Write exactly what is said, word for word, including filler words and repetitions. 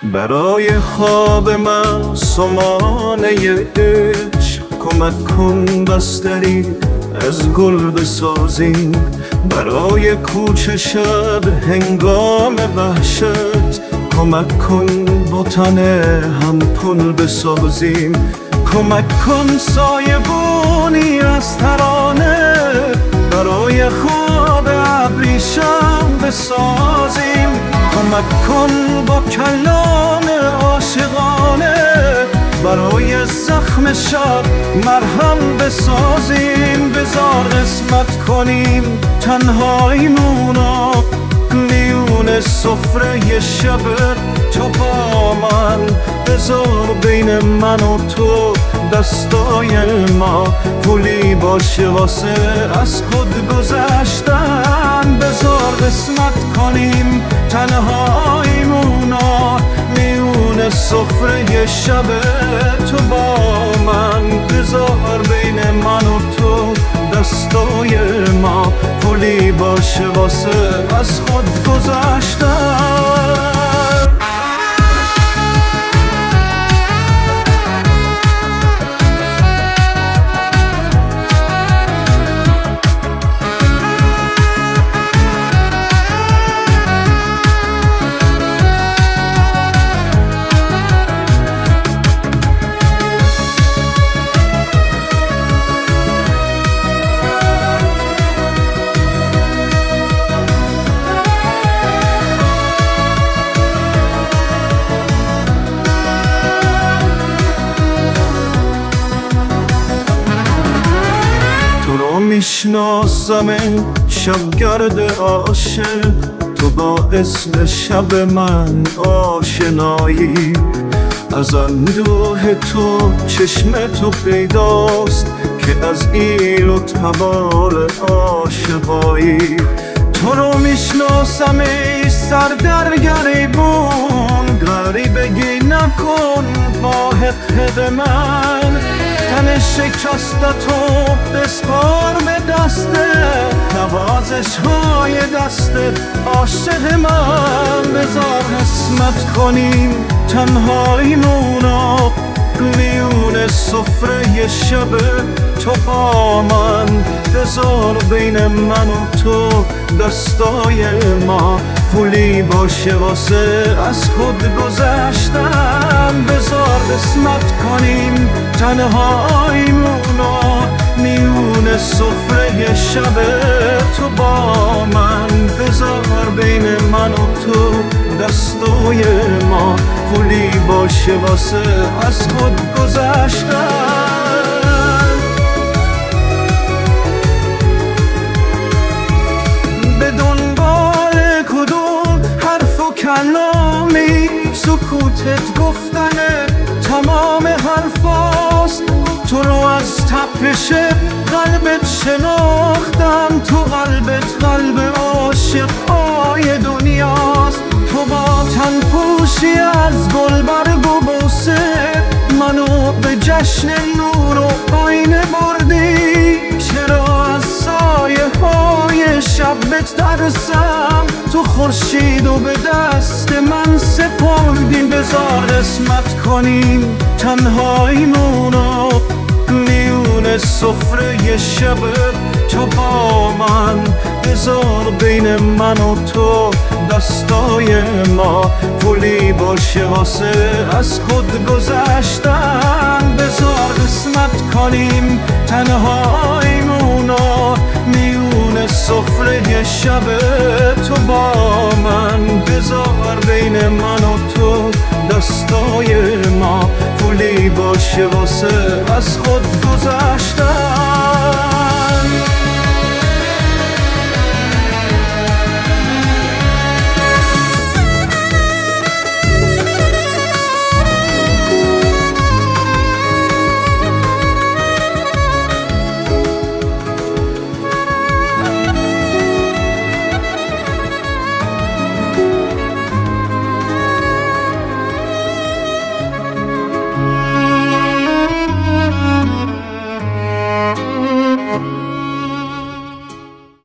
برای خواب من سمانه عشق کمک کن بستری از گل بسازیم. برای کوچه شب هنگام وحشت کمک کن با تن هم پل بسازیم. کمک کن سایبونی از ترانه برای خواب ابریشم بسازیم. کمک کن با کلام عاشقانه برای زخم شب مرهم بسازیم. بذار قسمت کنیم تنهاییمونو میون سفره شب تو با من. بذار بین من و تو دستای ما پولی باشه واسه از خود گذشتن. بذار قسمت کنیم تنهاییمونو میون سفره شب تو با من. بذار بین من و تو دستای ما پولی باشه واسه از خود گذشتن. میشناسم شبگرد عاشق تو با اسم شب من آشنایی. از اندوه تو چشم تو پیداست که از ایل و تبار عاشقایی. تو رو میشناسم ای سر در گریبون غریبگی نکن با حق من. تن شکستتو بسپار به دسته نوازش های دسته عاشق من. بذار قسمت کنیم تنهاییمونو میون سفره شب تو با من. بذار بین من و تو دستای ما پولی باشه واسه از خود گذشتن. بذار قسمت کنیم تنهاییمونو میون سفره شب تو با من. بذار بین من و تو دستای ما پولی باشه واسه از خود گذشتن. به دنبال کدوم حرف و کلامی سکوتت گفتن تمام حرفاست. تو رو از تپش قلبت شناختم، تو قلبت قلب عاشقای دنیاست. تو با تن پوشی از گل برگ و بوسه منو به جشن نور و آینه بردی. چرا از سایه های شبت ترسم؟ تو خورشید و به دست من سپردی. بذار قسمت کنیم تنهاییمونو میون سفره شب تو با من. بذار بین من و تو دستای ما پولی باشه واسه از خود گذشتن. بذار قسمت کنیم تنهاییمونو میون سفره شب تو با من. بذار بین من و تو دستای ما پولی باشه واسه از خود گذشتن.